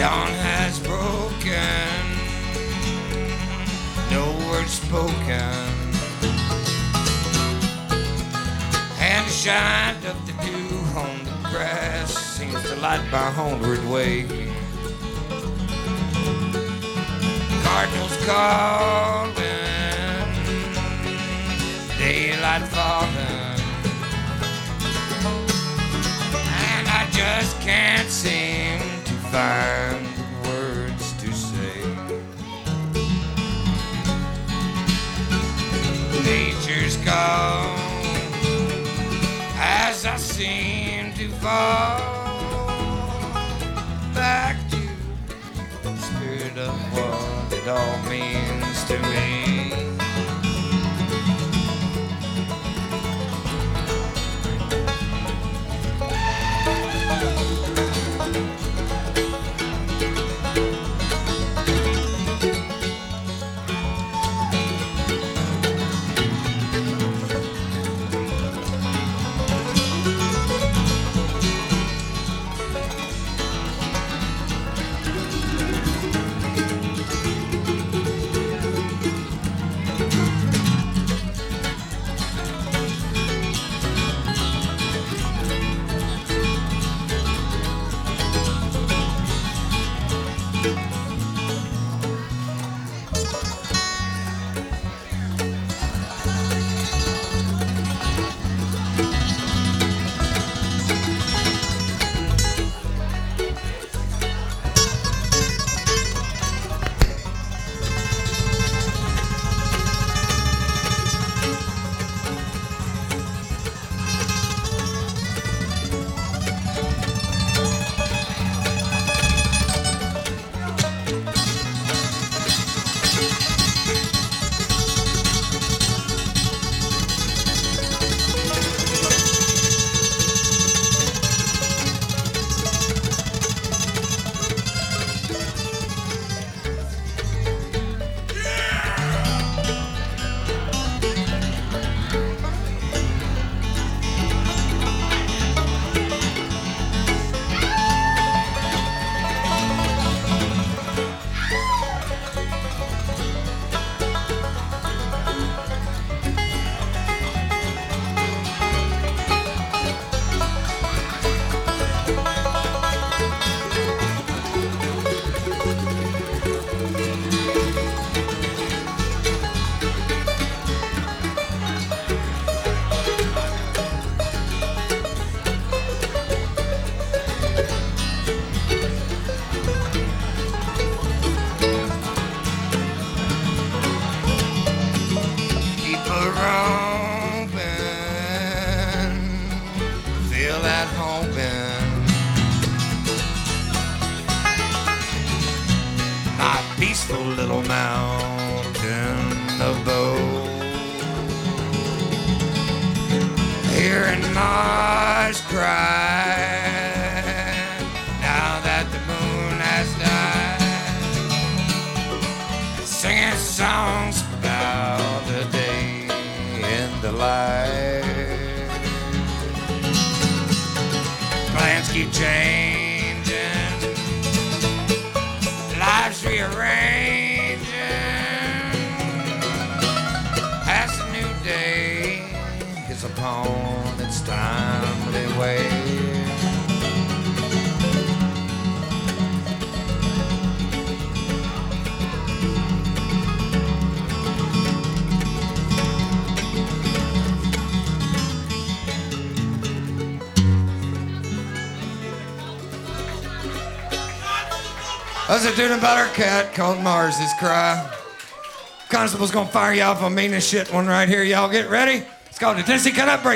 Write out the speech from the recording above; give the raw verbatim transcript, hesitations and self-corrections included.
dawn has broken, no words spoken, and the shine of the dew on the grass seems to light my homeward way. Cardinals calling, daylight falling, and I just can't seem to find the words to say. Nature's gone as I seem to fall back to the spirit of what it all means to me. Peaceful little mountain abode, hearing Mars cry now that the moon has died, singing songs about the day in the light. Plans keep changing, lives rearranging as a new day is upon its timely way. That's a tune about our cat called Mars's Cry. Constable's gonna fire you off on meanest shit one right here. Y'all get ready? It's called the Tennessee Cut Up Break.